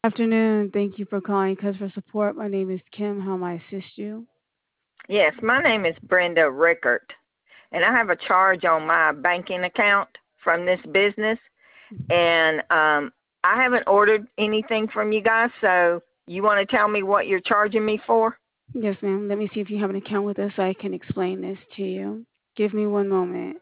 Afternoon. Thank you for calling customer support. My name is Kim. How may I assist you? Yes, my name is Brenda Rickert, and I have a charge on my banking account from this business, and I haven't ordered anything from you guys, so you want to tell me what you're charging me for? Yes, ma'am. Let me see if you have an account with us so I can explain this to you. Give me one moment.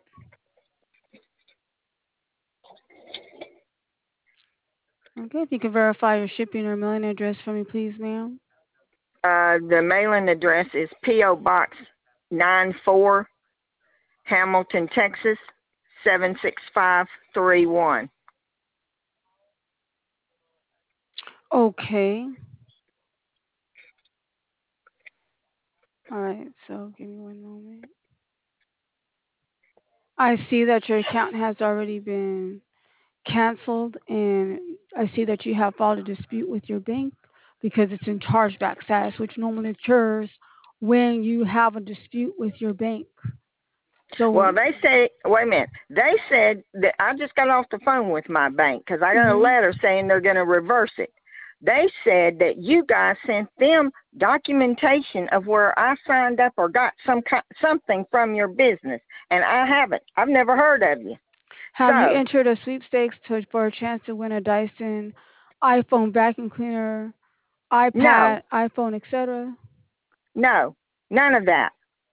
Okay, if you can verify your shipping or mailing address for me, please, ma'am. The mailing address is P.O. Box 94, Hamilton, Texas 76531. Okay. All right, so give me one moment. I see that your account has already been canceled, and I see that you have filed a dispute with your bank because it's in chargeback status, which normally occurs when you have a dispute with your bank. So, Well, they say, wait a minute. They said that I just got off the phone with my bank because I got a mhm. letter saying they're going to reverse it. They said that you guys sent them documentation of where I signed up or got something from your business, and I haven't. I've never heard of you. Have you So, entered a sweepstakes for a chance to win a Dyson iPhone vacuum cleaner, no, iPad, iPhone, etc.? no, none of that.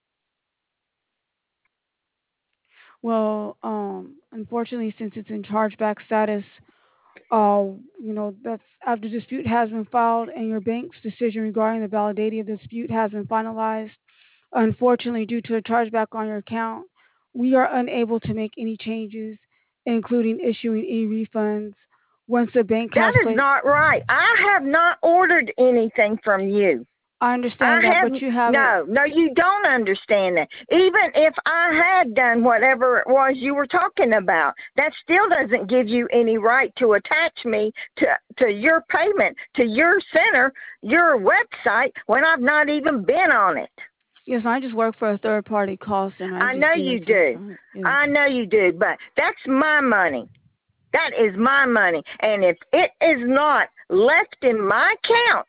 Well, unfortunately, since it's in chargeback status, that's after dispute has been filed and your bank's decision regarding the validity of the dispute has been finalized. Unfortunately, due to a chargeback on your account, we are unable to make any changes, including issuing any refunds. Once the bank That has is placed, not right. I have not ordered anything from you. I I understand that, have but you haven't. no, you don't understand that. Even if I had done whatever it was you were talking about, that still doesn't give you any right to attach me to your payment, to your center, your website when I've not even been on it. Yes, I just work for a third party call center. I I just know do you assist. do. Yes. I know you do, but that's my money. That is my money. And if it is not left in my account,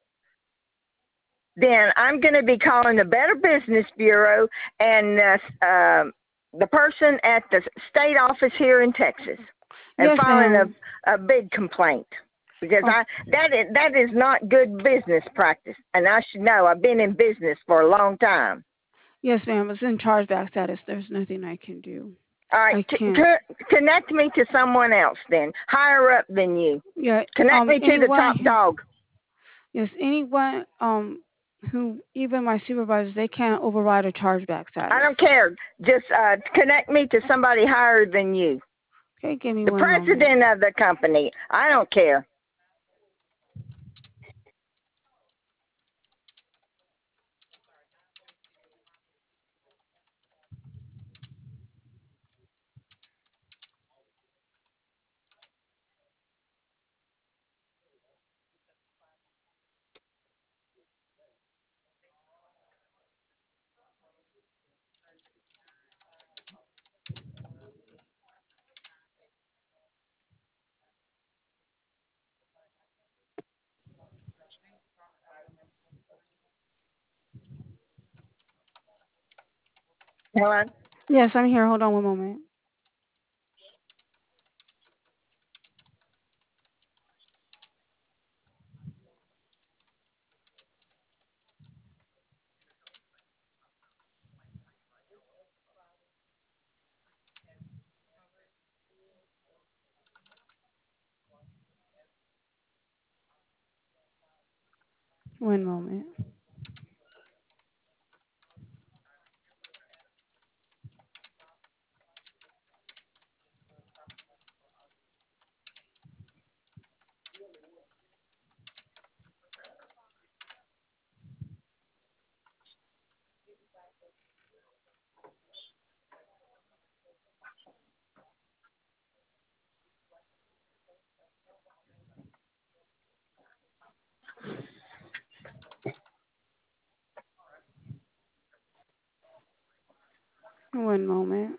then I'm going to be calling the Better Business Bureau and the person at the state office here in Texas and Yes, filing ma'am. a big complaint because Oh, that is not good business practice, and I should know. I've been in business for a long time. yes, ma'am. It's in chargeback status. There's nothing I can do. All right, I can't. connect me to someone else then, higher up than you. Yeah. Connect me to the top Anyone. dog. Yes, anyone who even my supervisors they can't override a chargeback I status. don't care. Just connect me to somebody higher than you. Okay, give me The one moment. president of the company. I don't care. Helen? Yes, I'm here. Hold on one moment. One moment. One moment.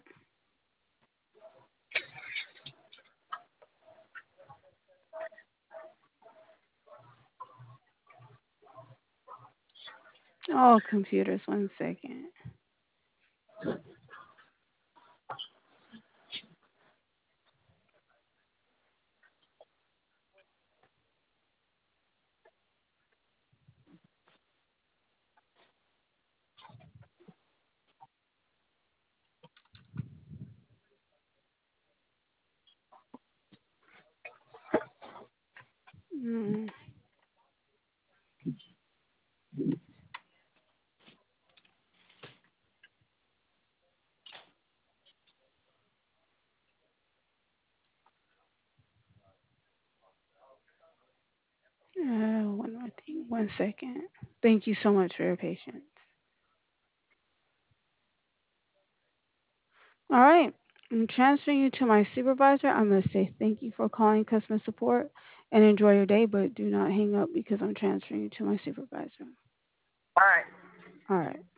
Oh, computers, 1 second. Mm. 1 more thing. 1 second. Thank you so much for your patience. All right. I'm transferring you to my supervisor. I'm going to say thank you for calling customer support and enjoy your day, but do not hang up because I'm transferring you to my supervisor. All right. All right.